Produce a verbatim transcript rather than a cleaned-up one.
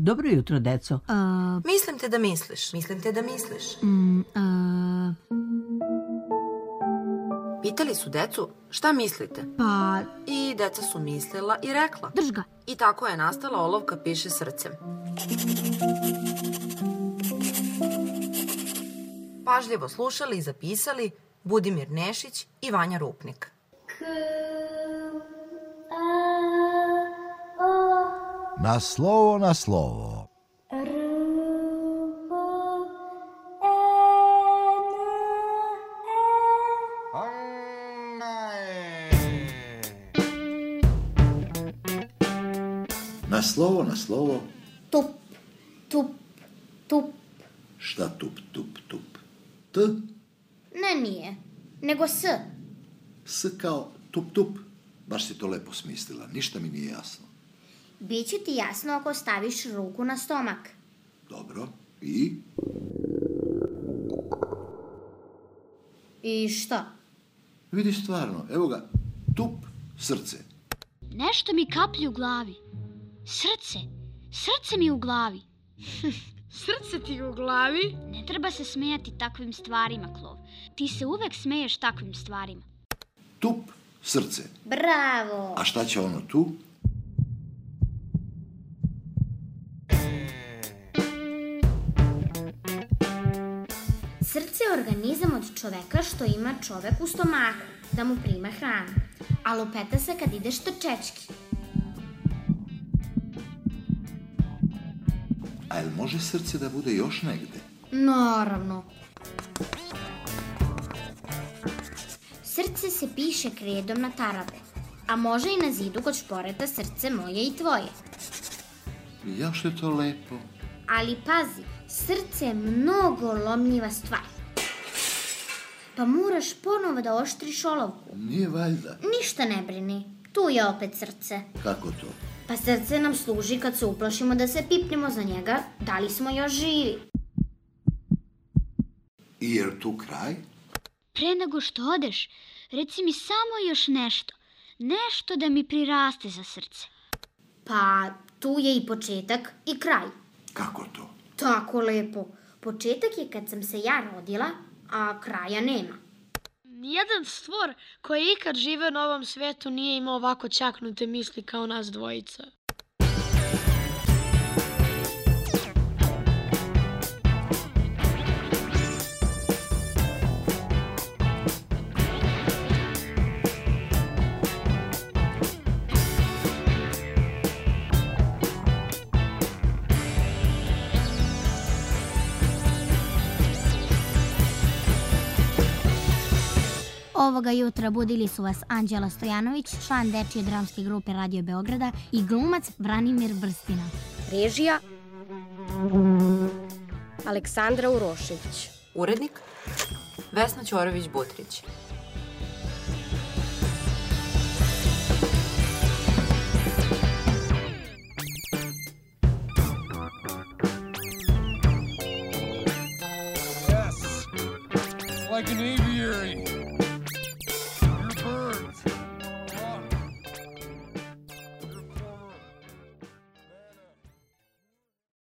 Dobro jutro, deco. Uh, Mislim te da misliš. Mislim te da misliš. mm, uh, Pitali su decu šta mislite. pa, I deca su mislila i rekla. drž ga. I tako je nastala olovka piše srcem. Pažljivo slušali i zapisali Budimir Nešić i Vanja Rupnik. Na slovo, na slovo. Na slovo, na slovo. Tup, tup, tup. Šta tup, tup, tup? T? Ne, nije. Nego s. S kao tup, tup. Baš si to lepo smislila. Ništa mi nije jasno. Biće ti jasno ako staviš ruku na stomak. Dobro. I? I šta? Vidi stvarno. Evo ga. Tup, srce. Nešto mi kaplji u glavi. Srce. Srce mi u glavi. Srce ti u glavi? Ne treba se smejati takvim stvarima, Klov. Ti se uvek smeješ takvim stvarima. Tup, srce. Bravo! A šta će ono tu? Srce je organizam od čoveka što ima čovek u stomaku, da mu prima hranu. A lupeta se kad ideš trčečki. A jel može srce da bude još negde? Naravno. Srce se piše kredom na tarabe, a može i na zidu kod šporeta srce moje i tvoje. Ja što je to lepo. Ali pazi, srce je mnogo lomljiva stvar. Pa moraš ponovo da oštriš olovku. Nije valjda. Ništa ne brini, tu je opet srce. Kako to? Pa srce nam služi kad se uplašimo da se pipnemo za njega, da li smo još živi. I jer tu kraj? Pre nego što odeš, reci mi samo još nešto. Nešto da mi priraste za srce. Pa tu je i početak i kraj. Kako to? Tako lepo. Početak je kad sam se ja rodila, a kraja nema. Nijedan stvor koji je ikad živeo na ovom svetu nije imao ovako čaknute misli kao nas dvojica. Ovoga jutra budili su vas Anđela Stojanović, član dečije dramske grupe Radio Beograda i glumac Branimir Vrstina. Režija Aleksandra Urošević. Urednik Vesna Ćorović-Butrić. Like an aviary.